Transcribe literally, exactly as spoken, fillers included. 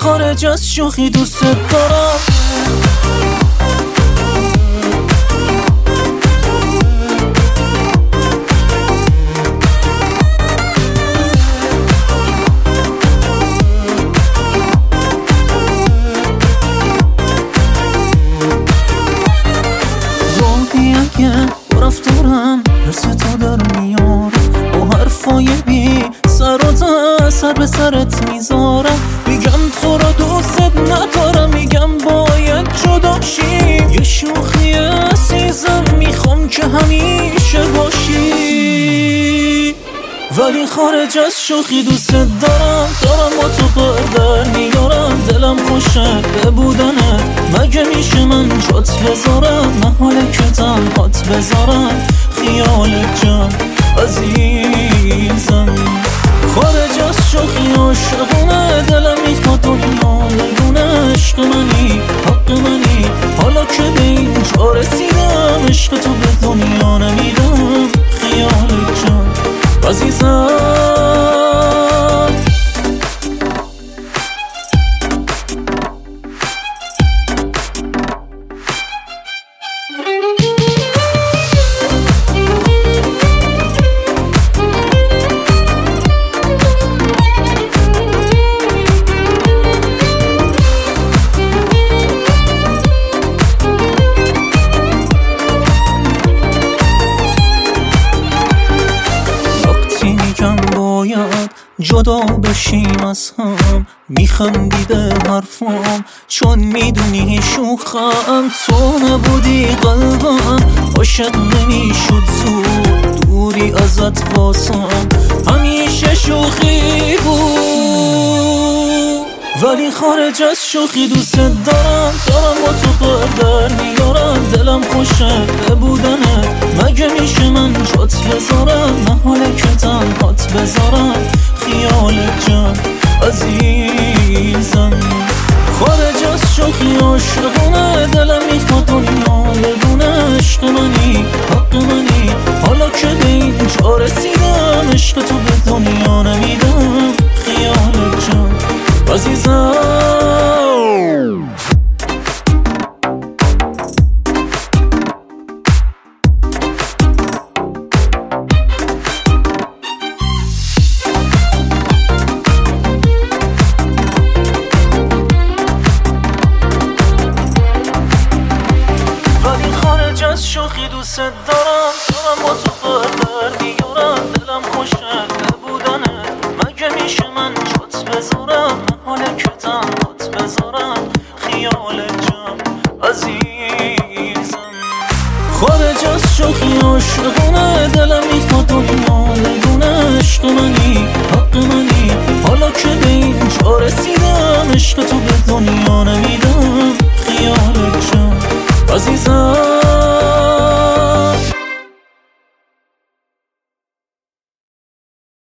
خارج از شوخی دوست دارم. رفتارم حرس تو در میارم، با حرفای بی سر و ته سر به سرت میذارم. میگم تو را دوست ندارم، میگم باید جدا شیم. یه شوخی عزیزم میخوام که همیشه باشی، ولی خارج از شوخی دوست دارم. دارم با تو بردر میارم، دلم خوشه به بودنت. مگه میشه من جات بذارم، محاله که تنهات بذارم. خیالت جان عزیزم، خارج از شوخی عاشقونه. دلم میخواد دنیا بدونه عشق منی، حق منی. حالا که به اینجا رسیدم، عشق تو به دنیا نمیدم. خیالت جان عزیزم. جدا بشیم از هم، میخندی به حرفام چون میدونی شوخم. تو نبودی قلبم عاشق نمیشد زود، دوری ازت واسم همیشه شوخی بود. ولی خارج از شوخی دوست دارم. دارم با تو بردر میارم، دلم خوشه به بودنت. مگه میشه من جات بذارم، محاله که تنهات بذارم. خیالت جان عزیزم، خارج از شوخی عاشقونه. دلم میخواد دنیا بدونه عشق منی، حق منی. حالا که به اینجا رسیدم، عشق تو به دنیا نمیدم. خیالت جان عزیزم. شوخی دوست دارم. دارم با تو بردر میارم، دلم خوشه به بودنت. مگه میشه من جات بذارم، محاله که تنهات بذارم. خیالت جان عزیزم، خارج از شوخی عاشقونه. دلم میخواد دنیا بدونه عشق منی، حق منی. حالا که به اینجا رسیدم، عشق تو به دنیا نمیدم. خیالت جان عزیزم.